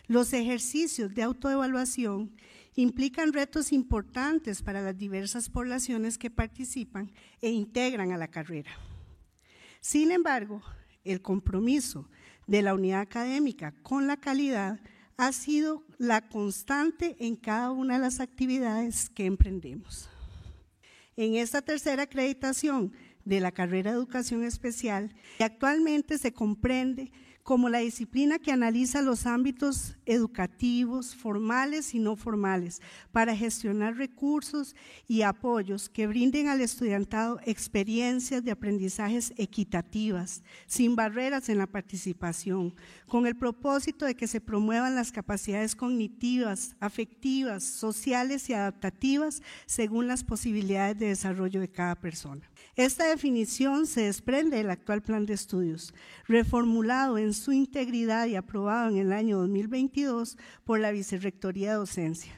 Los ejercicios de autoevaluación implican retos importantes para las diversas poblaciones que participan e integran a la carrera. Sin embargo, el compromiso de la unidad académica con la calidad ha sido la constante en cada una de las actividades que emprendemos. En esta tercera acreditación de la carrera de Educación Especial, actualmente se comprende como la disciplina que analiza los ámbitos educativos, formales y no formales, para gestionar recursos y apoyos que brinden al estudiantado experiencias de aprendizajes equitativas, sin barreras en la participación, con el propósito de que se promuevan las capacidades cognitivas, afectivas, sociales y adaptativas según las posibilidades de desarrollo de cada persona. Esta definición se desprende del actual plan de estudios, reformulado en su integridad y aprobado en el año 2022 por la Vicerrectoría de Docencia.